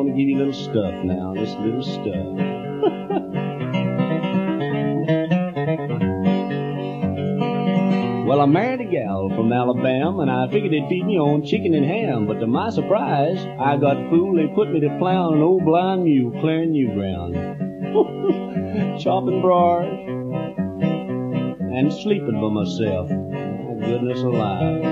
to give you a little stuff now, this little stuff. Well, I married a gal from Alabama, and I figured they'd feed me on chicken and ham. But to my surprise, I got fooled. They put me to plowing an old blind mule, clearing new ground, chopping briars, and sleeping by myself. My goodness alive.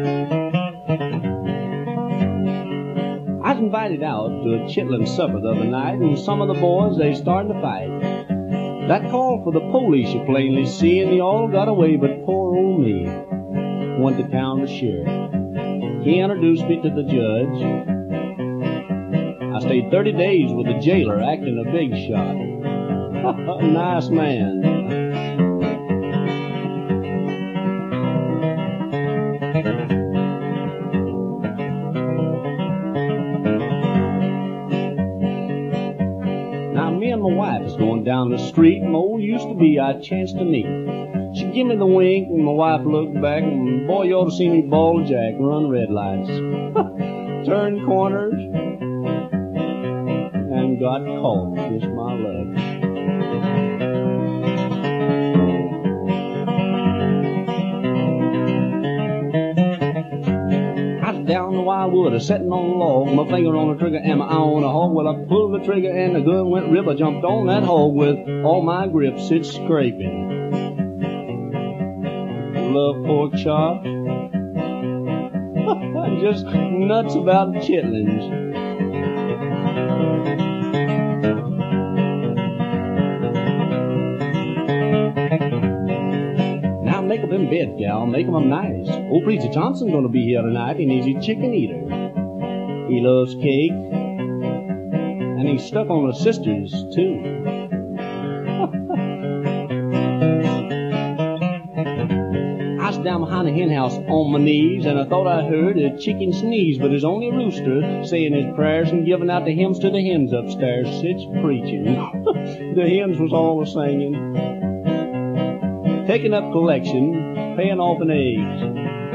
I was invited out to a chitlin supper the other night, and some of the boys, they started to fight. That called for the police, you plainly see, and they all got away, but poor old me went to town with sheriff. He introduced me to the judge. I stayed 30 days with the jailer, acting a big shot. Nice man. Me and my wife is going down the street, and my old used-to-be I chanced to meet. She give me the wink, and my wife looked back, and boy, you ought to see me ball jack, run red lights, turn corners, and got caught. Just my luck. Down the wildwood, sitting on the log, my finger on the trigger and my eye on the hog. Well, I pulled the trigger and the gun went rip. I jumped on that hog with all my grips, it's scraping. Love pork chops. I'm just nuts about chitlins. Make up in bed, gal, make 'em nice. Old Preacher Thompson's gonna be here tonight, and he's a chicken eater. He loves cake, and he's stuck on his sisters, too. I was down behind the hen house on my knees, and I thought I heard a chicken sneeze, but it's only a rooster saying his prayers and giving out the hymns to the hens upstairs. It's preaching. The hens was all singing. Taking up collection, paying off in eggs.